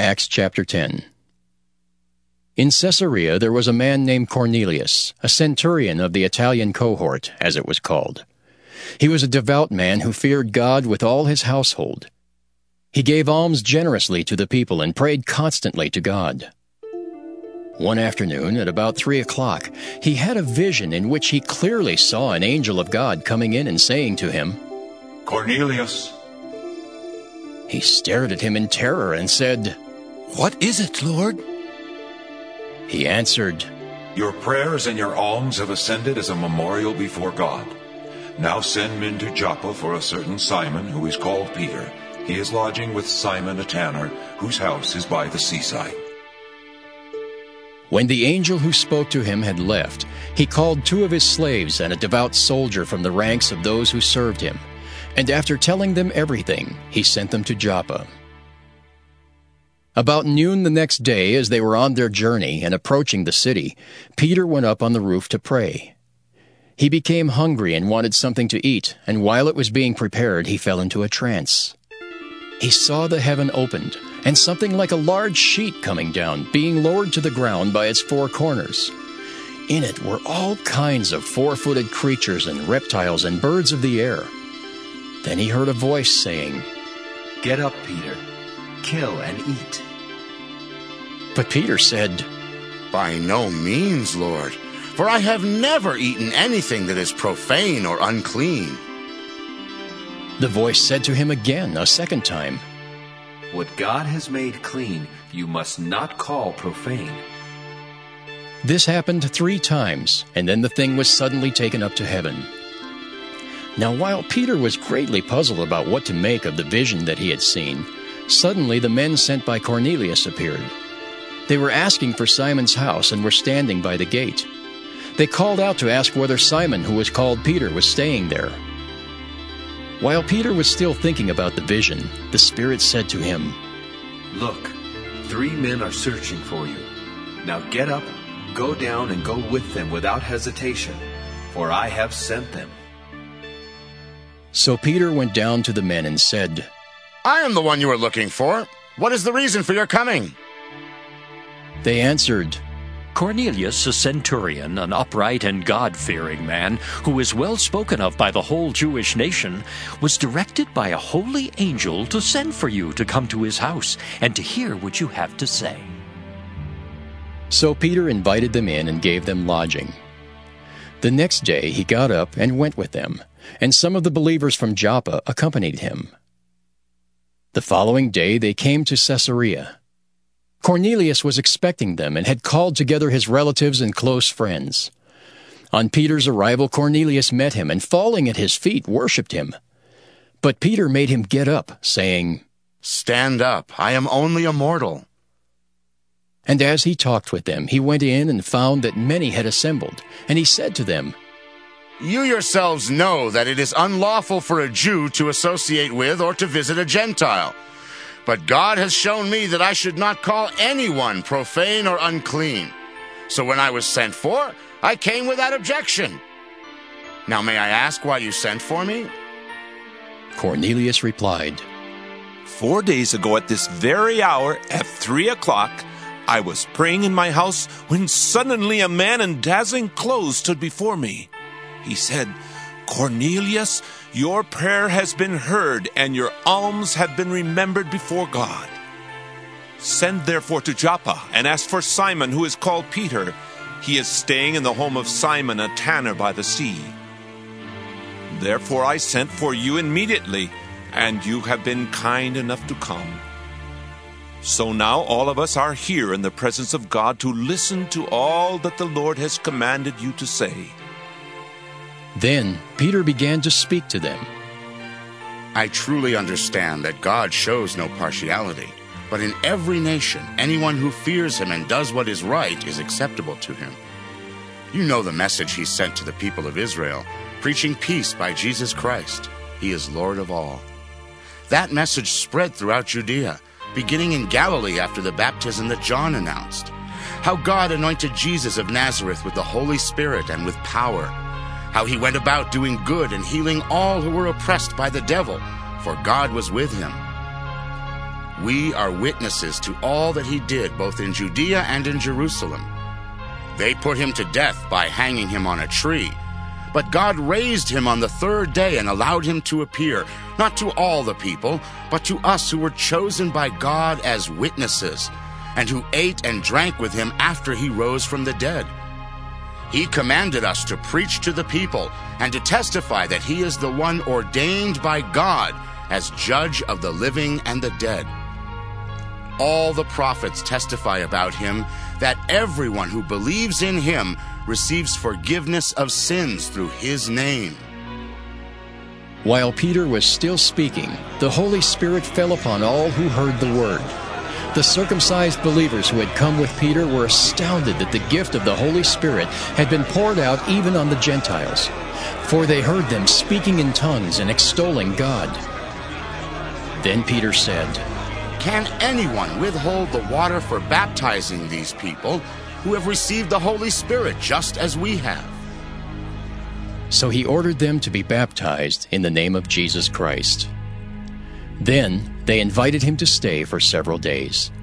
Acts chapter 10. In Caesarea there was a man named Cornelius, a centurion of the Italian cohort, as it was called. He was a devout man who feared God with all his household. He gave alms generously to the people and prayed constantly to God. One afternoon, at about 3 o'clock, he had a vision in which he clearly saw an angel of God coming in and saying to him, "Cornelius." He stared at him in terror and said, "What is it, Lord?" He answered, "Your prayers and your alms have ascended as a memorial before God. Now send men to Joppa for a certain Simon who is called Peter. He is lodging with Simon a tanner, whose house is by the seaside." When the angel who spoke to him had left, he called 2 of his slaves and a devout soldier from the ranks of those who served him, and after telling them everything, he sent them to Joppa. About noon the next day, as they were on their journey and approaching the city, Peter went up on the roof to pray. He became hungry and wanted something to eat, and while it was being prepared, he fell into a trance. He saw the heaven opened, and something like a large sheet coming down, being lowered to the ground by its 4 corners. In it were all kinds of 4-footed creatures and reptiles and birds of the air. Then he heard a voice saying, "Get up, Peter. Kill and eat." But Peter said, "By no means, Lord, for I have never eaten anything that is profane or unclean." The voice said to him again a second time, "What God has made clean, you must not call profane." This happened 3 times, and then the thing was suddenly taken up to heaven. Now while Peter was greatly puzzled about what to make of the vision that he had seen, suddenly the men sent by Cornelius appeared. They were asking for Simon's house and were standing by the gate. They called out to ask whether Simon, who was called Peter, was staying there. While Peter was still thinking about the vision, the Spirit said to him, "Look, 3 men are searching for you. Now get up, go down and go with them without hesitation, for I have sent them." So Peter went down to the men and said, "I am the one you are looking for. What is the reason for your coming?" They answered, "Cornelius, a centurion, an upright and God-fearing man, who is well spoken of by the whole Jewish nation, was directed by a holy angel to send for you to come to his house and to hear what you have to say." So Peter invited them in and gave them lodging. The next day he got up and went with them, and some of the believers from Joppa accompanied him. The following day they came to Caesarea. Cornelius was expecting them and had called together his relatives and close friends. On Peter's arrival, Cornelius met him and, falling at his feet, worshipped him. But Peter made him get up, saying, "Stand up, I am only a mortal." And as he talked with them, he went in and found that many had assembled, and he said to them, "You yourselves know that it is unlawful for a Jew to associate with or to visit a Gentile. But God has shown me that I should not call anyone profane or unclean. So when I was sent for, I came without objection. Now may I ask why you sent for me?" Cornelius replied, 4 days ago at this very hour, at 3 o'clock, I was praying in my house when suddenly a man in dazzling clothes stood before me. He said, 'Cornelius, your prayer has been heard, and your alms have been remembered before God. Send therefore to Joppa, and ask for Simon, who is called Peter. He is staying in the home of Simon, a tanner by the sea.' Therefore I sent for you immediately, and you have been kind enough to come. So now all of us are here in the presence of God to listen to all that the Lord has commanded you to say." Then Peter began to speak to them. "I truly understand that God shows no partiality, but in every nation, anyone who fears him and does what is right is acceptable to him. You know the message he sent to the people of Israel, preaching peace by Jesus Christ. He is Lord of all. That message spread throughout Judea, beginning in Galilee after the baptism that John announced. How God anointed Jesus of Nazareth with the Holy Spirit and with power. How he went about doing good and healing all who were oppressed by the devil, for God was with him. We are witnesses to all that he did, both in Judea and in Jerusalem. They put him to death by hanging him on a tree. But God raised him on the third day and allowed him to appear, not to all the people, but to us who were chosen by God as witnesses, and who ate and drank with him after he rose from the dead. He commanded us to preach to the people and to testify that he is the one ordained by God as judge of the living and the dead. All the prophets testify about him that everyone who believes in him receives forgiveness of sins through his name. While Peter was still speaking, the Holy Spirit fell upon all who heard the word. The circumcised believers who had come with Peter were astounded that the gift of the Holy Spirit had been poured out even on the Gentiles, for they heard them speaking in tongues and extolling God. Then Peter said, "Can anyone withhold the water for baptizing these people who have received the Holy Spirit just as we have?" So he ordered them to be baptized in the name of Jesus Christ. Then they invited him to stay for several days.